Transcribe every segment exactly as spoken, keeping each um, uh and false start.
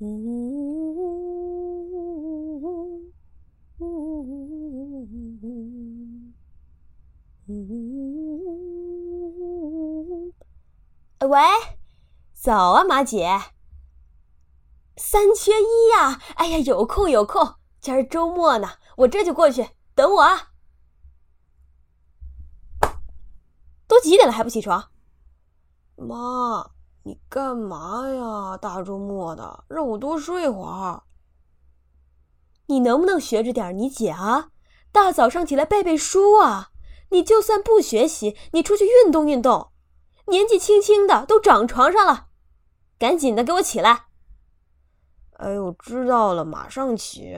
喂，早啊，马姐。三缺一呀！哎呀，有空有空，今儿周末呢，我这就过去，等我啊。都几点了还不起床？ 妈，你干嘛呀？大周末的，让我多睡会儿。 你能不能学着点你姐啊？大早上起来背背书啊！你就算不学习，你出去运动运动。年纪轻轻的都长床上了，赶紧的给我起来。 哎呦，知道了，马上起。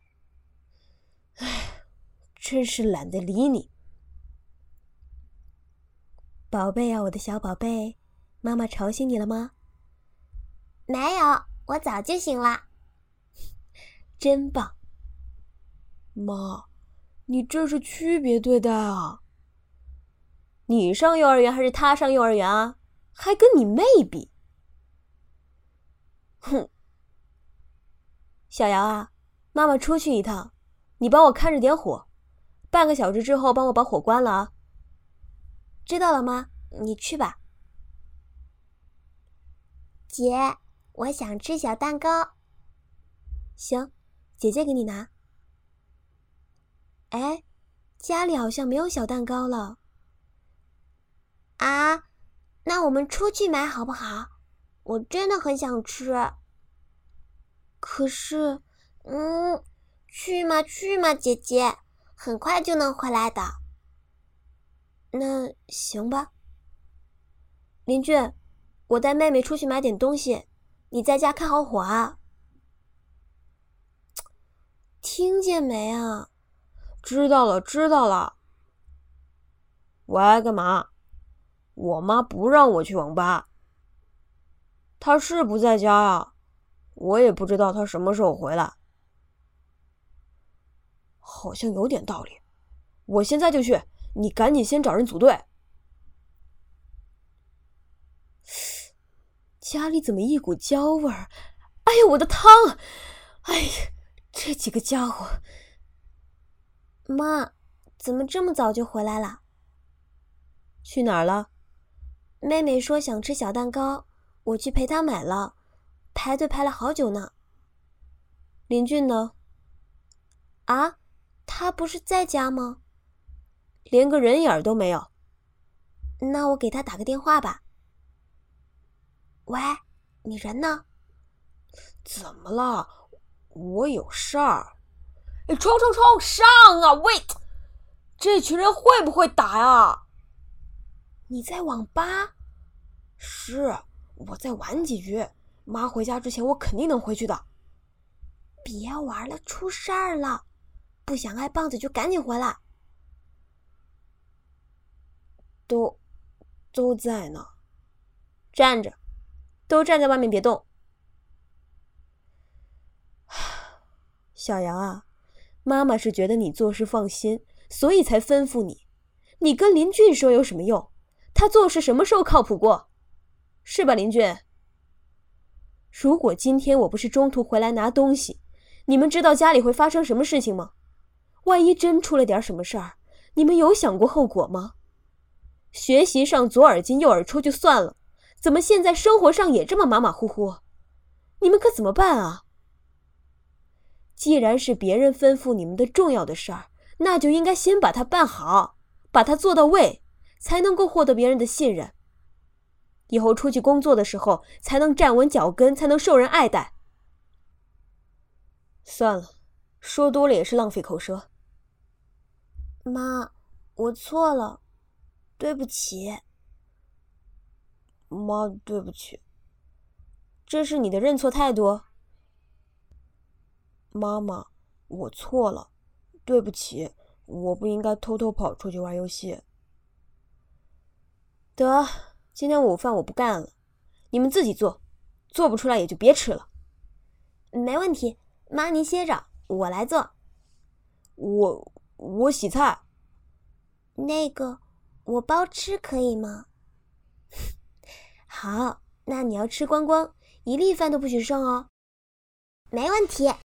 唉，真是懒得理你。宝贝啊，我的小宝贝，妈妈吵醒你了吗？ 没有，我早就醒了。 真棒。 妈，你这是区别对待啊。 你上幼儿园还是他上幼儿园啊？还跟你妹比。哼。小瑶啊，妈妈出去一趟，你帮我看着点火，半个小时之后帮我把火关了啊。知道了吗？你去吧。 姐，我想吃小蛋糕。 行，姐姐给你拿。哎，家里好像没有小蛋糕了。 啊，那我们出去买好不好？我真的很想吃。 可是， 嗯，去嘛去嘛，姐姐，很快就能回来的。 那行吧。林俊，我带妹妹出去买点东西，你在家看好火啊。听见没啊？ 知道了，知道了。喂，干嘛？我妈不让我去网吧。她是不在家啊，我也不知道她什么时候回来。好像有点道理，我现在就去，你赶紧先找人组队。 家里怎么一股焦味儿？哎呀，我的汤！哎呀，这几个家伙！ 妈，怎么这么早就回来了？ 去哪儿了？ 妹妹说想吃小蛋糕，我去陪她买了，排队排了好久呢。 林俊呢？ 啊，他不是在家吗？ 连个人影都没有。 那我给他打个电话吧。喂，你人呢？ 怎么了？我有事儿。 冲冲冲，上啊！喂，这群人会不会打呀？ 你在网吧？ 是，我再玩几局，妈回家之前我肯定能回去的。 别玩了，出事儿了！不想挨棒子就赶紧回来。 都，都在呢。 站着，都站在外面别动。小杨啊，妈妈是觉得你做事放心，所以才吩咐你。你跟林俊说有什么用？他做事什么时候靠谱过？是吧，林俊？如果今天我不是中途回来拿东西，你们知道家里会发生什么事情吗？万一真出了点什么事儿，你们有想过后果吗？学习上左耳进右耳出就算了，怎么现在生活上也这么马马虎虎？你们可怎么办啊？既然是别人吩咐你们的重要的事儿，那就应该先把它办好，把它做到位，才能够获得别人的信任。以后出去工作的时候，才能站稳脚跟，才能受人爱戴。算了，说多了也是浪费口舌。 妈，我错了，对不起。 妈，对不起。 这是你的认错态度？ 妈妈，我错了，对不起，我不应该偷偷跑出去玩游戏。 得，今天午饭我不干了，你们自己做，做不出来也就别吃了。 没问题，妈您歇着，我来做。 我我洗菜。 那个，我包吃可以吗？ 好，那你要吃光光，一粒饭都不许剩哦。 没问题。